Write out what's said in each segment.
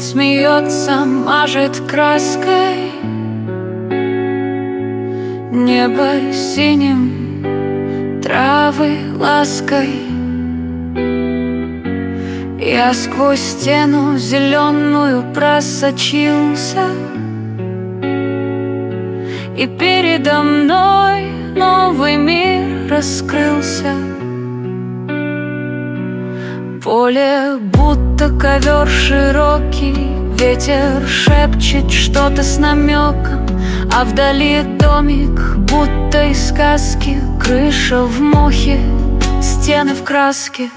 смеется, мажет краской небо синим, травы лаской. Я сквозь стену зеленую просочился, и передо мной новый мир раскрылся. Поле будто ковер широкий, ветер шепчет что-то с намеком, а вдали домик, будто из сказки, крыша в мохе, стены в краске.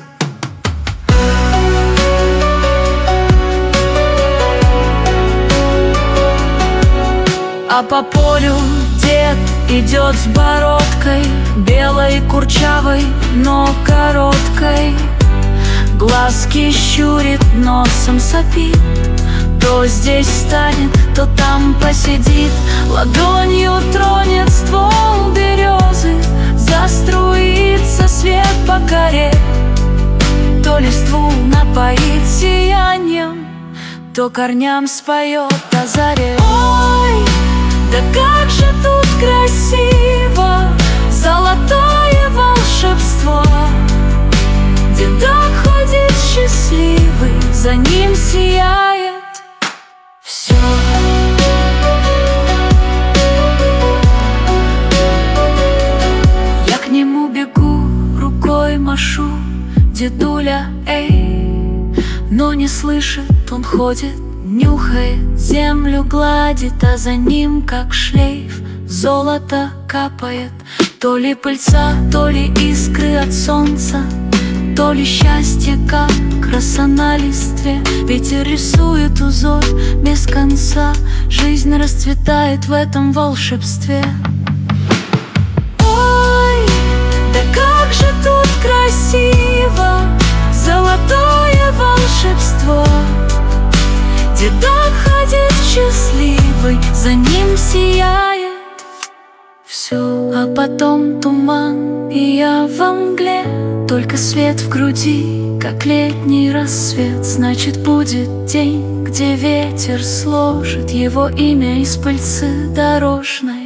А по полю дед идет с бородкой, белой, курчавой, но короткой. Глазки щурит, носом сопит, то здесь станет, то там посидит. Ладонью тронет ствол березы, заструится свет по коре. То листву напоит сиянием, то корням споет о заре. Ой, да как же тут красиво, золотое волшебство. Дедок ходит счастливый, за ним сияет все. Я к нему бегу, рукой машу, дедуля, эй, но не слышит, он ходит, нюхает, землю гладит, а за ним, как шлейф, золото капает. То ли пыльца, то ли искры от солнца, то ли счастье, как роса на листве. Ветер рисует узор без конца, жизнь расцветает в этом волшебстве. Ой, да как же тут красиво, золотое волшебство. Дедок ходит счастливый, за ним сияет все. А потом туман, и я во мгле, только свет в груди, как летний рассвет. Значит, будет день, где ветер сложит его имя из пыльцы дорожной.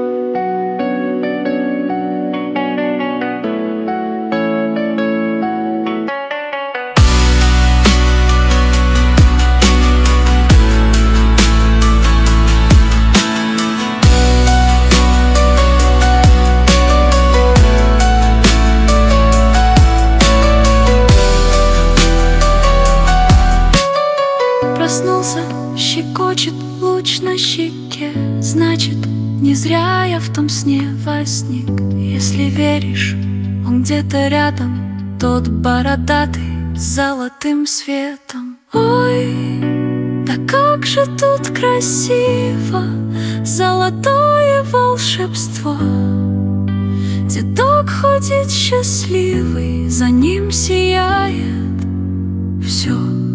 Проснулся, щекочет луч на щеке, значит, не зря я в том сне возник. Если веришь, он где-то рядом, тот бородатый с золотым светом. Ой, да как же тут красиво, золотое волшебство. Дедок ходит счастливый, за ним сияет все.